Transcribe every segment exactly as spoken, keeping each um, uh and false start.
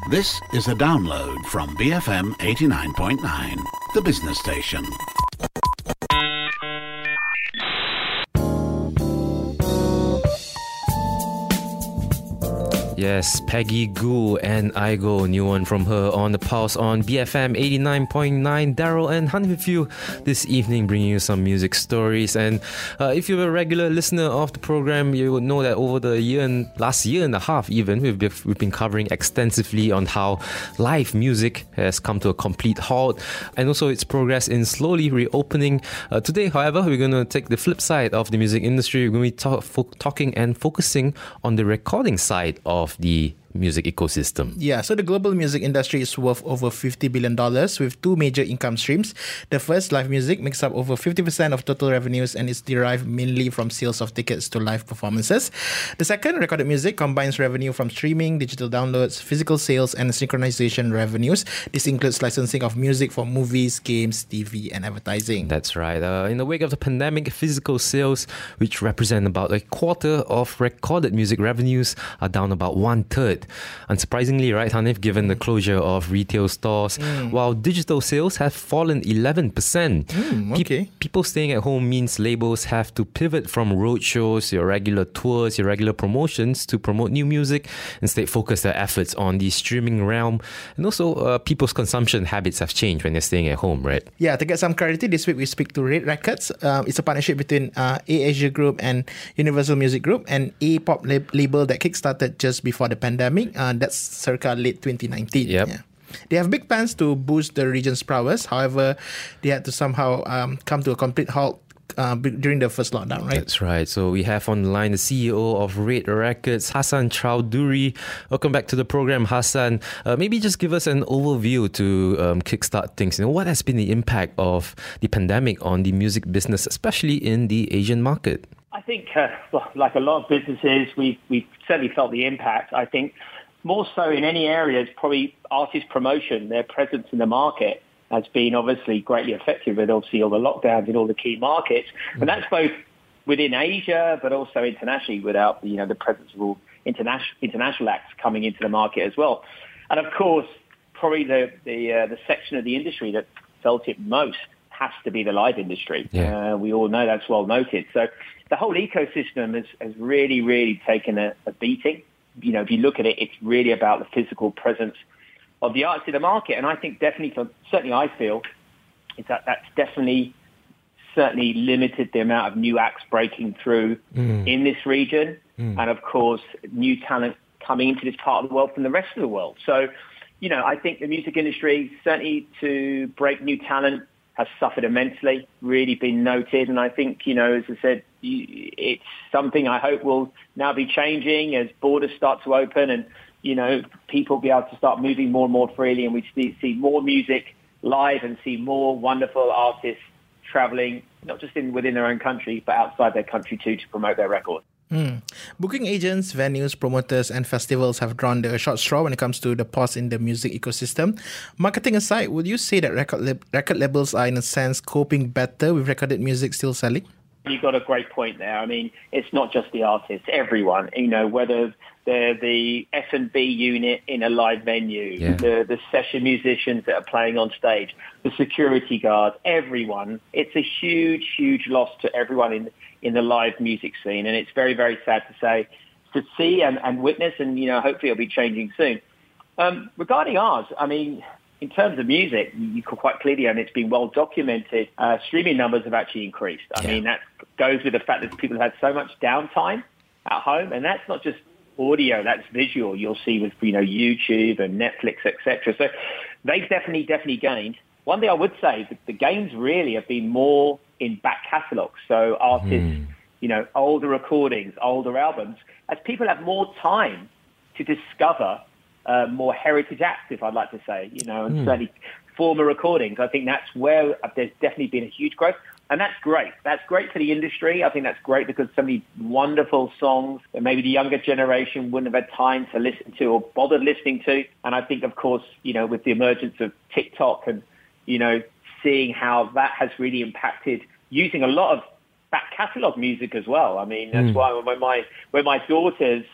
This is a download from B F M eighty-nine point nine, the business station. Yes, Peggy Gou and I Go, new one from her on the Pulse on B F M eighty-nine point nine. Daryl and Hanif with you this evening, bringing you some music stories. And uh, if you're a regular listener of the program, you would know that over the year and last year and a half, even we've been, we've been covering extensively on how live music has come to a complete halt, and also its progress in slowly reopening. Uh, today, however, we're going to take the flip side of the music industry. We're going to be talk, fo- talking and focusing on the recording side of the music ecosystem. Yeah, so the global music industry is worth over fifty billion dollars with two major income streams. The first, live music, makes up over fifty percent of total revenues and is derived mainly from sales of tickets to live performances. The second, recorded music, combines revenue from streaming, digital downloads, physical sales and synchronization revenues. This includes licensing of music for movies, games, T V and advertising. That's right. Uh, in the wake of the pandemic, physical sales, which represent about a quarter of recorded music revenues, are down about one-third. Unsurprisingly, right, Hanif, given the closure of retail stores, mm. while digital sales have fallen eleven percent. Mm, okay. Pe- people staying at home means labels have to pivot from roadshows, your regular tours, your regular promotions to promote new music, instead focus their efforts on the streaming realm. And also, uh, people's consumption habits have changed when they're staying at home, right? Yeah, to get some clarity, this week we speak to Red Records. Um, it's a partnership between uh, A Asia Group and Universal Music Group, an A-pop lab- label that kickstarted just before the pandemic. Uh, that's circa late twenty nineteen. Yep. Yeah. They have big plans to boost the region's prowess. However, they had to somehow um, come to a complete halt uh, during the first lockdown, right? That's right. So we have on the line the C E O of Red Records, Hassan Chowdhury. Welcome back to the program, Hassan. Uh, maybe just give us an overview to um, kickstart things. You know, what has been the impact of the pandemic on the music business, especially in the Asian market? I think, uh, well, like a lot of businesses, we've, we've certainly felt the impact. I think more so in any areas, probably artist promotion, their presence in the market has been obviously greatly affected with obviously all the lockdowns in all the key markets. Mm-hmm. And that's both within Asia, but also internationally without, you know, the presence of all international, international acts coming into the market as well. And of course, probably the, the, uh, the section of the industry that felt it most has to be the live industry. Yeah. Uh, we all know that's well noted. So the whole ecosystem has, has really, really taken a, a beating. You know, if you look at it, it's really about the physical presence of the artists in the market. And I think definitely, for, certainly I feel, is that that's definitely, certainly limited the amount of new acts breaking through mm. in this region. Mm. And of course, new talent coming into this part of the world from the rest of the world. So, you know, I think the music industry, certainly to break new talent, has suffered immensely, really been noted. And I think, you know, as I said, it's something I hope will now be changing as borders start to open and, you know, people be able to start moving more and more freely, and we see, see more music live and see more wonderful artists traveling, not just in within their own country, but outside their country too, to promote their records. Mm. Booking agents, venues, promoters and festivals have drawn the short straw when it comes to the pause in the music ecosystem. Marketing aside, would you say that record, lab- record labels are in a sense coping better with recorded music still selling? You've got a great point there. I mean, it's not just the artists, everyone, you know, whether they're the F and B unit in a live venue, yeah. the, the session musicians that are playing on stage, the security guards, everyone. It's a huge, huge loss to everyone in in the live music scene. And it's very, very sad to say, to see and, and witness, and, you know, hopefully it'll be changing soon. Um, regarding ours, I mean, in terms of music, you can quite clearly, and it's been well documented, uh, streaming numbers have actually increased. I yeah. mean, that goes with the fact that people have had so much downtime at home, and that's not just audio, that's visual. You'll see with, you know, YouTube and Netflix, et cetera. So they've definitely, definitely gained. One thing I would say, the, the gains really have been more in back catalogues. So artists, mm. you know, older recordings, older albums, as people have more time to discover uh, more heritage acts, if I'd like to say, you know, and mm. certainly former recordings. I think that's where there's definitely been a huge growth. And that's great. That's great for the industry. I think that's great because so many wonderful songs that maybe the younger generation wouldn't have had time to listen to or bothered listening to. And I think, of course, you know, with the emergence of TikTok and, you know, seeing how that has really impacted using a lot of back catalogue music as well. I mean, that's mm. why when my when my daughters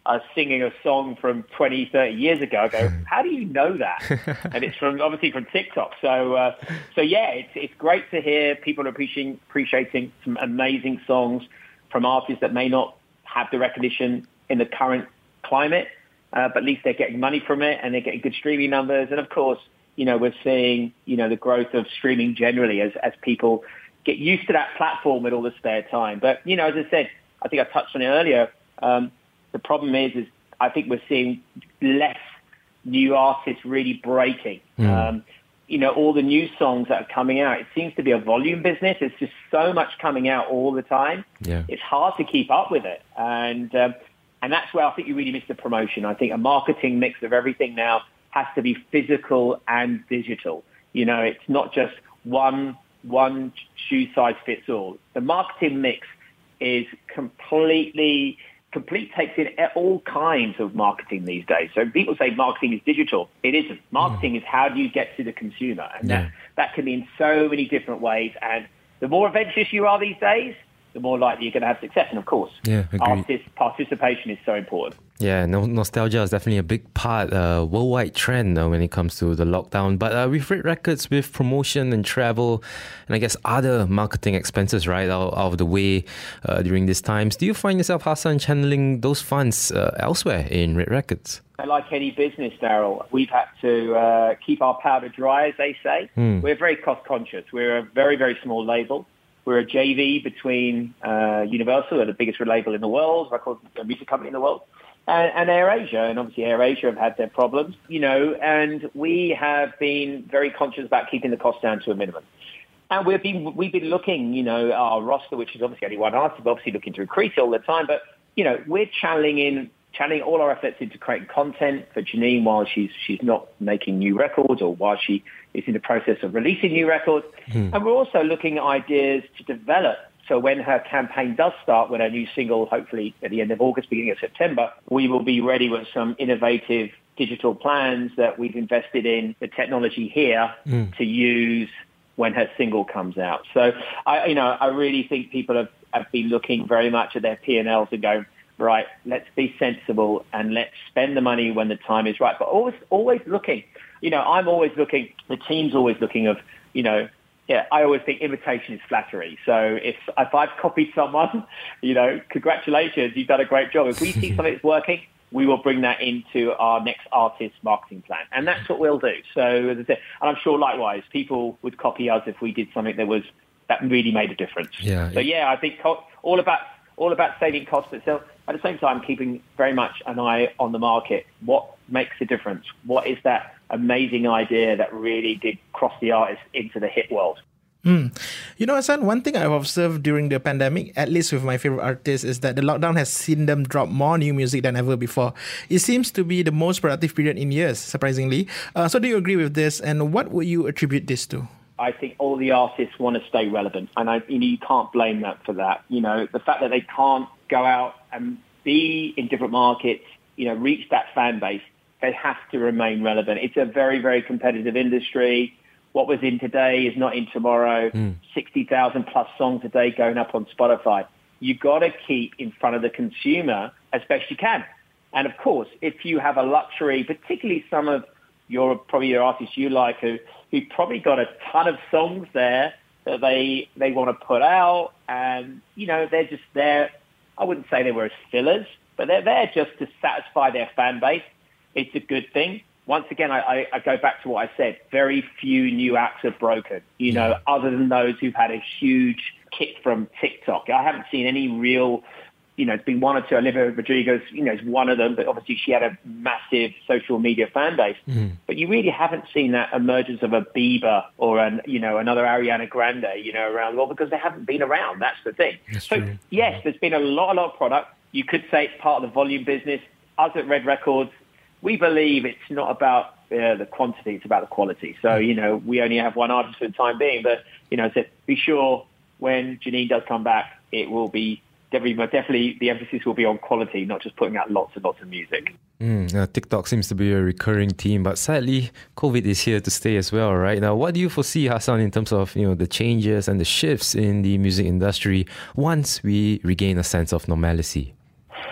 are singing a song from twenty, thirty years ago. I go, how do you know that? And it's from obviously from TikTok. So, uh, so yeah, it's it's great to hear people appreciating appreciating some amazing songs from artists that may not have the recognition in the current climate, uh, but at least they're getting money from it and they're getting good streaming numbers. And of course, you know, we're seeing, you know, the growth of streaming generally as, as people get used to that platform with all the spare time. But, you know, as I said, I think I touched on it earlier. Um, the problem is, is I think we're seeing less new artists really breaking. Mm. Um, you know, all the new songs that are coming out, it seems to be a volume business. There's just so much coming out all the time. Yeah. It's hard to keep up with it. And, um, and that's where I think you really miss the promotion. I think a marketing mix of everything now has to be physical and digital. You know, it's not just one one shoe size fits all. The marketing mix is completely, complete takes in all kinds of marketing these days. So people say marketing is digital. It isn't. Marketing mm. is how do you get to the consumer? And yeah. that, that can be in so many different ways. And the more adventurous you are these days, the more likely you're going to have success. And of course, yeah, artist participation is so important. Yeah, no, nostalgia is definitely a big part, uh, worldwide trend uh, when it comes to the lockdown. But uh, with Red Records, with promotion and travel, and I guess other marketing expenses, right, out, out of the way uh, during these times, do you find yourself, Hassan, channeling those funds uh, elsewhere in Red Records? Like any business, Daryl, we've had to uh, keep our powder dry, as they say. Mm. We're very cost conscious. We're a very, very small label. We're a J V between uh, Universal, the biggest label in the world, record music company in the world, and, and AirAsia. And obviously AirAsia have had their problems, you know, and we have been very conscious about keeping the cost down to a minimum. And we've been, we've been looking, you know, our roster, which is obviously only one artist, we're obviously looking to increase it all the time. But, you know, we're channeling in, channeling all our efforts into creating content for Janine while she's she's not making new records or while she is in the process of releasing new records. Hmm. And we're also looking at ideas to develop. So when her campaign does start, when her new single, hopefully at the end of August, beginning of September, we will be ready with some innovative digital plans that we've invested in the technology here hmm. to use when her single comes out. So, I, you know, I really think people have, have been looking very much at their P and Ls and going, right, let's be sensible and let's spend the money when the time is right. But always, always looking, you know, I'm always looking, the team's always looking of, you know, yeah, I always think imitation is flattery. So if, if I've copied someone, you know, congratulations, you've done a great job. If we see something that's working, we will bring that into our next artist marketing plan. And that's what we'll do. So as I said, and I'm sure likewise, people would copy us if we did something that was, that really made a difference. Yeah. So yeah, I think co- all about, all about saving costs itself. At the same time, keeping very much an eye on the market. What makes a difference? What is that amazing idea that really did cross the artist into the hit world? Mm. You know, Hassan, one thing I've observed during the pandemic, at least with my favorite artists, is that the lockdown has seen them drop more new music than ever before. It seems to be the most productive period in years, surprisingly. Uh, so do you agree with this? And what would you attribute this to? I think all the artists want to stay relevant, and I, you know, you can't blame them for that. You know, the fact that they can't go out and be in different markets, you know, reach that fan base, they have to remain relevant. It's a very, very competitive industry. What was in today is not in tomorrow. Mm. sixty thousand plus songs a day going up on Spotify. You've got to keep in front of the consumer as best you can. And of course, if you have a luxury, particularly some of your, probably your artists you like who, who probably got a ton of songs there that they, they want to put out and, you know, they're just there. I wouldn't say they were as fillers, but they're there just to satisfy their fan base. It's a good thing. Once again, I, I, I go back to what I said. Very few new acts have broken, you know, yeah. other than those who've had a huge kick from TikTok. I haven't seen any real, you know, it's been one or two. Olivia Rodrigo, you know, is one of them, but obviously she had a massive social media fan base. Mm. But you really haven't seen that emergence of a Bieber or, an, you know, another Ariana Grande, you know, around the world because they haven't been around. That's the thing. That's so, true. Yes, there's been a lot, a lot of product. You could say it's part of the volume business. Us at Red Records, we believe it's not about uh, the quantity, it's about the quality. So, you know, we only have one artist for the time being, but, you know, so be sure when Janine does come back, it will be Definitely, definitely, the emphasis will be on quality, not just putting out lots and lots of music. Mm, uh, TikTok seems to be a recurring theme, but sadly, COVID is here to stay as well, right? Now, what do you foresee, Hassan, in terms of, you know, the changes and the shifts in the music industry once we regain a sense of normalcy?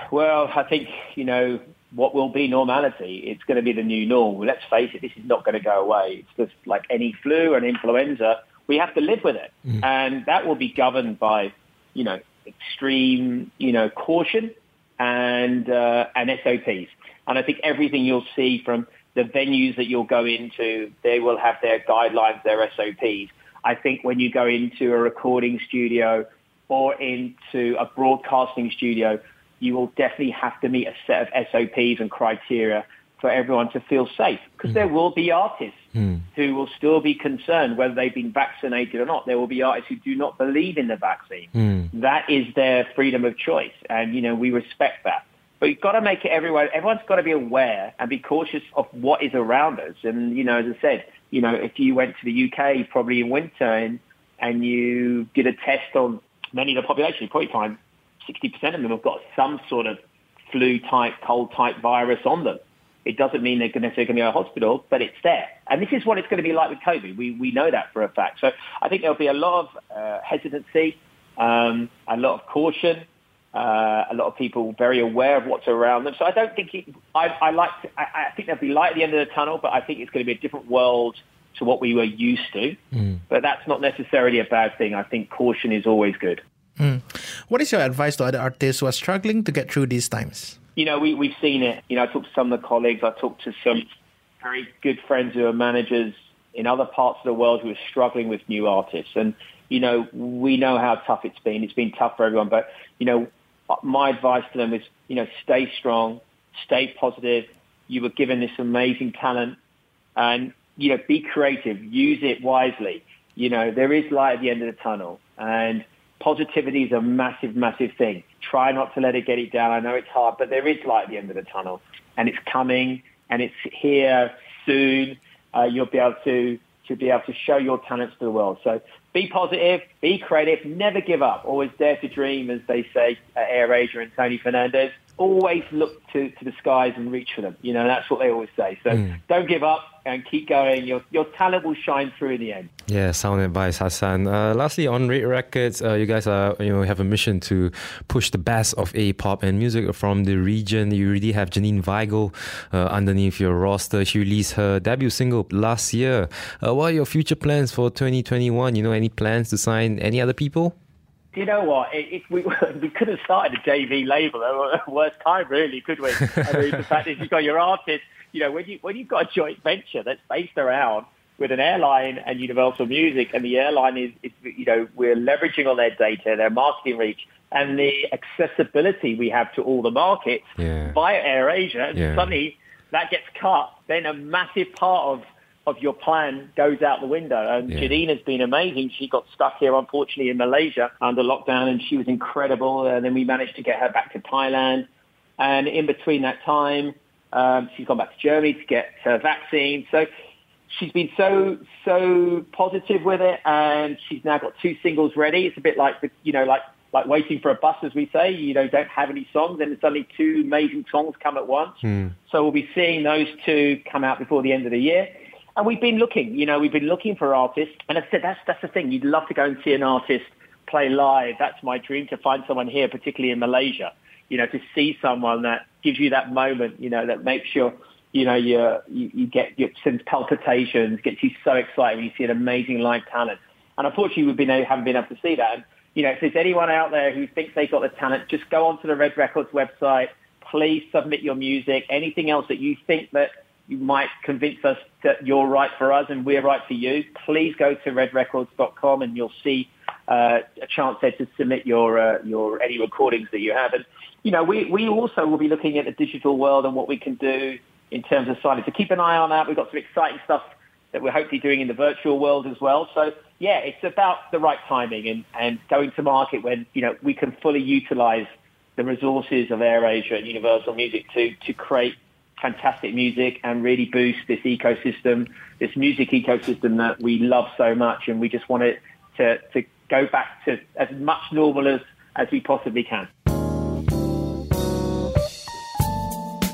Well, I think, you know, what will be normality, it's going to be the new norm. Let's face it, this is not going to go away. It's just like any flu or an influenza. We have to live with it. Mm. And that will be governed by, you know, extreme, you know, caution and, uh, and S O Ps. And I think everything you'll see from the venues that you'll go into, they will have their guidelines, their S O Ps. I think when you go into a recording studio or into a broadcasting studio, you will definitely have to meet a set of S O Ps and criteria for everyone to feel safe. Because mm. there will be artists mm. who will still be concerned whether they've been vaccinated or not. There will be artists who do not believe in the vaccine. Mm. That is their freedom of choice. And, you know, we respect that. But you've got to make it everywhere. Everyone's got to be aware and be cautious of what is around us. And, you know, as I said, you know, if you went to the U K probably in winter and, and you did a test on many of the population, you probably find sixty percent of them have got some sort of flu-type, cold-type virus on them. It doesn't mean they're necessarily going to go to a hospital, but it's there. And this is what it's going to be like with COVID. We we know that for a fact. So I think there'll be a lot of uh, hesitancy, um, a lot of caution, uh, a lot of people very aware of what's around them. So I don't think it, I, I like to, I, I think there'll be light at the end of the tunnel, but I think it's going to be a different world to what we were used to. Mm. But that's not necessarily a bad thing. I think caution is always good. Mm. What is your advice to other artists who are struggling to get through these times? You know, we, we've seen it. You know, I talked to some of the colleagues. I talked to some very good friends who are managers in other parts of the world who are struggling with new artists. And, you know, we know how tough it's been. It's been tough for everyone. But, you know, my advice to them is, you know, stay strong, stay positive. You were given this amazing talent and, you know, be creative. Use it wisely. You know, there is light at the end of the tunnel. And positivity is a massive, massive thing. Try not to let it get it down. I know it's hard, but there is light at the end of the tunnel. And it's coming, and it's here soon. Uh, you'll be able to, to be able to show your talents to the world. So be positive, be creative, never give up. Always dare to dream, as they say at AirAsia and Tony Fernandez. Always look to, to the skies and reach for them. You know, that's what they always say. So mm. don't give up and keep going. Your your talent will shine through in the end. Yeah, sound advice, Hassan. Uh, lastly, on Red Records, uh, you guys are you know have a mission to push the best of A-pop and music from the region. You already have Janine Weigel uh, underneath your roster. She released her debut single last year. Uh, what are your future plans for twenty twenty-one? You know, any plans to sign any other people? You know what? If we we could have started a J V label at the worst time, really, could we? I mean, the fact is, you've got your artist. You know, when you when you've got a joint venture that's based around with an airline and Universal Music, and the airline is, is you know, we're leveraging on their data, their marketing reach, and the accessibility we have to all the markets yeah. via AirAsia, and yeah. suddenly that gets cut. Then a massive part of of your plan goes out the window. And yeah. Janine has been amazing. She got stuck here, unfortunately, in Malaysia under lockdown, and she was incredible. And then we managed to get her back to Thailand. And in between that time, um, she's gone back to Germany to get her vaccine. So she's been so, so positive with it. And she's now got two singles ready. It's a bit like, the, you know, like, like waiting for a bus, as we say. You know, don't have any songs, and suddenly two amazing songs come at once. Mm. So we'll be seeing those two come out before the end of the year. And we've been looking, you know, we've been looking for artists. And as I said, that's, that's the thing. You'd love to go and see an artist play live. That's my dream, to find someone here, particularly in Malaysia, you know, to see someone that gives you that moment, you know, that makes you, you know, you, you, you get your palpitations, gets you so excited when you see an amazing live talent. And unfortunately, we've been, haven't been able to see that. And, you know, if there's anyone out there who thinks they've got the talent, just go onto the Red Records website. Please submit your music. Anything else that you think that you might convince us that you're right for us and we're right for you, please go to red records dot com and you'll see uh, a chance there to submit your uh, your any recordings that you have. And, you know, we, we also will be looking at the digital world and what we can do in terms of signing. So keep an eye on that. We've got some exciting stuff that we're hopefully doing in the virtual world as well. So, yeah, it's about the right timing and, and going to market when, you know, we can fully utilize the resources of AirAsia and Universal Music to, to create fantastic music and really boost this ecosystem, this music ecosystem that we love so much, and we just want it to, to go back to as much normal as, as we possibly can.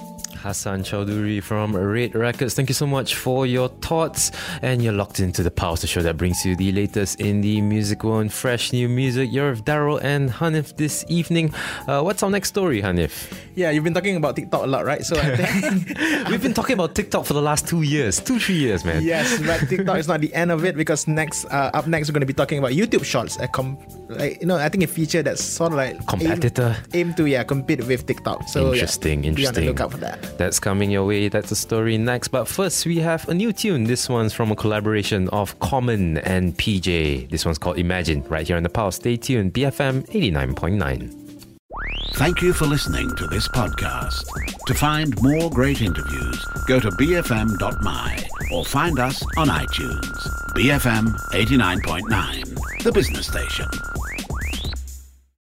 Hassan Chowdhury from Red Records. Thank you so much for your thoughts, and you're locked into the Pulse, the show that brings you the latest indie music world and fresh new music. You're with Daryl and Hanif this evening. Uh, what's our next story, Hanif? Yeah, you've been talking about TikTok a lot, right? So I think we've been talking about TikTok for the last two years, two, three years, man. Yes, but TikTok is not the end of it, because next, uh, up next, we're going to be talking about YouTube Shorts. A com- like, you know, I think a feature that's sort of like competitor, aim, aim to yeah compete with TikTok. So interesting, yeah, interesting. Be on the lookout for that. That's coming your way. That's the story next. But first, we have a new tune. This one's from a collaboration of Common and P J. This one's called Imagine. Right here on the Pulse. Stay tuned. B F M eighty-nine point nine. Thank you for listening to this podcast. To find more great interviews, go to b f m dot m y or find us on iTunes. B F M eighty-nine point nine, the business station.